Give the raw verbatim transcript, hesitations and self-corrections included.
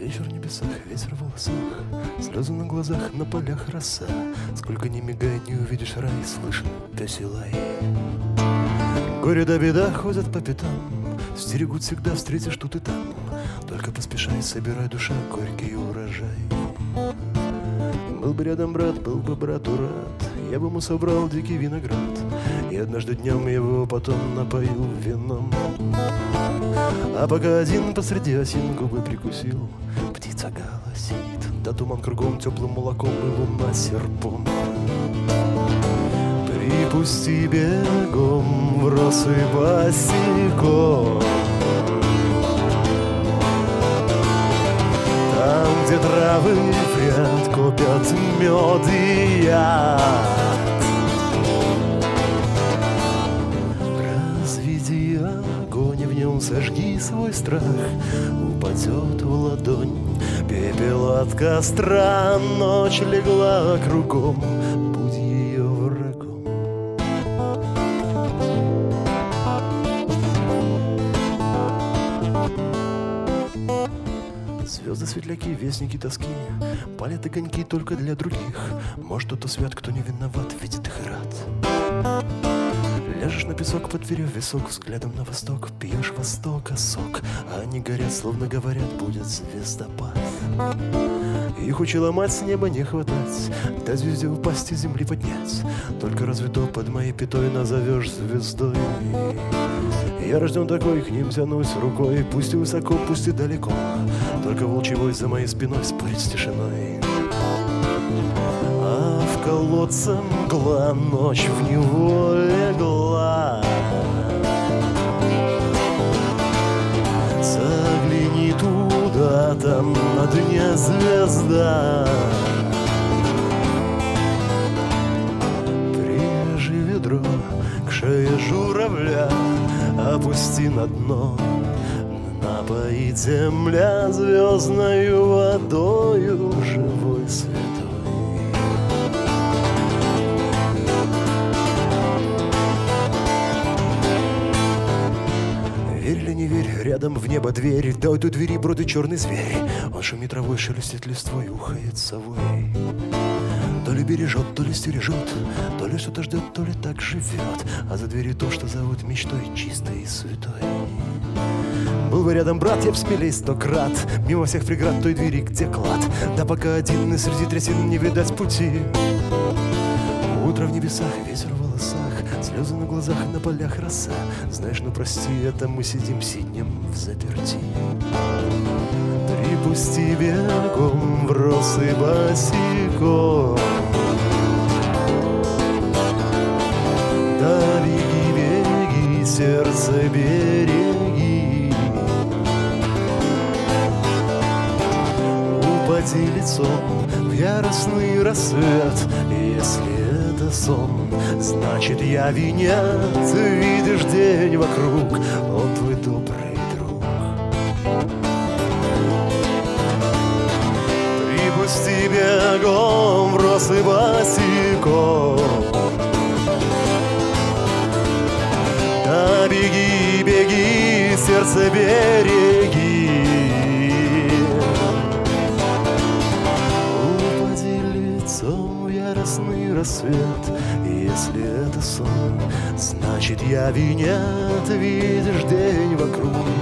Вечер в небесах, ветер в волосах, слезы на глазах, на полях роса. Сколько ни мигай, не увидишь рай, слышен пёсий лай. Горе да беда ходят по пятам, стерегут всегда, встретишь тут и там. Только поспешай, собирай, душа, горький урожай. Был бы рядом брат, был бы брату рад, я бы ему собрал дикий виноград, и однажды днем его потом напоил вином. А пока один посреди осин губы прикусил, птица голосит, да туман кругом теплым молоком и луна серпом. Припусти бегом в росы босиком, там, где травы в ряд копят мед и яд. Разведи огонь, в нем сожги свой страх, упадет в ладонь пепел от костра. Ночь легла кругом, будь ее врагом. Звезды, светляки, вестники тоски, палят огоньки только для других. Может, кто-то свят, кто не виноват, видит их и рад. Ляжешь на песок, подперев висок, взглядом на восток, пьешь востока сок, а они горят, словно говорят, будет звездопад. Их учила мать с неба не хватать, да звезде упасть и земли поднять. Только разве то под моей пятой назовешь звездой? Я рожден такой, к ним тянусь рукой, пусть и высоко, пусть и далеко, только волчий вой за моей спиной спорит с тишиной. А в колодце мгла, ночь в него легла. Загляни туда, там на дне звезда. Прижи ведро к шее журавля, опусти на дно, напоит земля звездною водою живой святой. Верь или не верь, рядом в небо дверь, да у той двери бродит черный зверь. Он шумит травой, шелестит листвой, ухает совой. То ли бережет, то ли стережет, то ли что-то ждет, то ли так живет, а за дверью то, что зовут мечтой чистой и святой. Был бы рядом брат, я б смелей сто крат, мимо всех преград той двери, где клад. Да пока один и среди трясин не видать пути. Утро в небесах, ветер в волосах, слезы на глазах, на полях роса. Знаешь, ну прости, это мы сидим сиднем в заперти. Припусти бегом в росы босиком, да беги, беги, сердце береги. Упади лицом в яростный рассвет, если это сон, значит яви нет. Видишь день вокруг, он твой добрый друг. Припусти бегом в росы босиком, да беги, беги, сердце береги. Упади лицом в яростный рассвет, если это сон, значит яви нет. Видишь день вокруг,